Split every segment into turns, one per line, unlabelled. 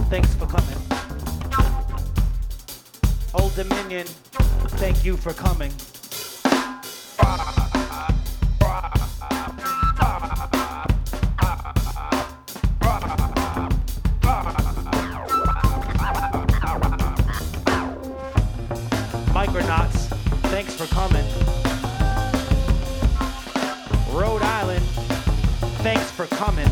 thanks for coming. Old Dominion, thank you for coming. Micronauts, thanks for coming. Rhode Island, thanks for coming.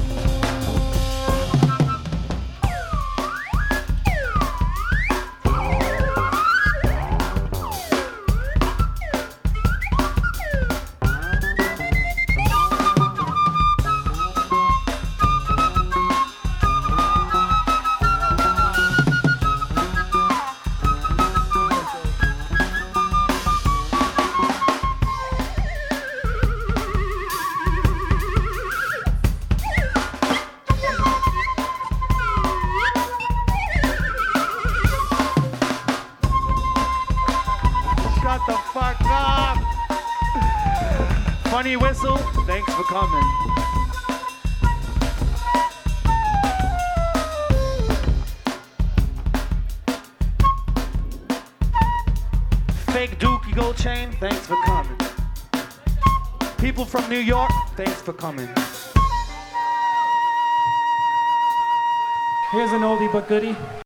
Shut the fuck up! Funny whistle, thanks for coming. Fake Dookie gold chain, thanks for coming. People from New York, thanks for coming.
Here's an oldie but goodie.